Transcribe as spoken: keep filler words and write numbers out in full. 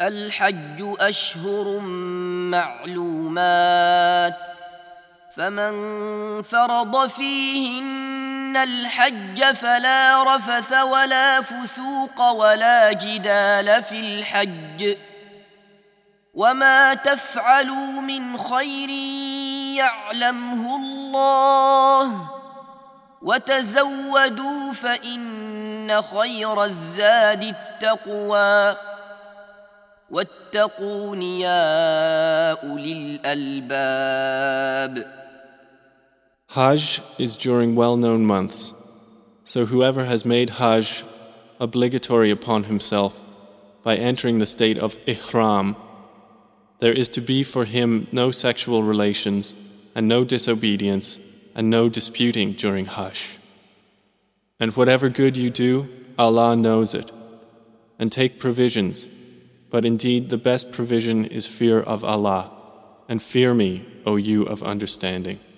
الحج أشهر معلومات فمن فرض فيهن الحج فلا رفث ولا فسوق ولا جدال في الحج وما تفعلوا من خير يعلمه الله وتزودوا فإن خير الزاد التقوى واتقون يا أولي الألباب. Hajj is during well-known months, so whoever has made Hajj obligatory upon himself by entering the state of Ihram, there is to be for him no sexual relations and no disobedience and no disputing during Hajj. And whatever good you do, Allah knows it. And take provisions, but indeed the best provision is fear of Allah, and fear me, O you of understanding.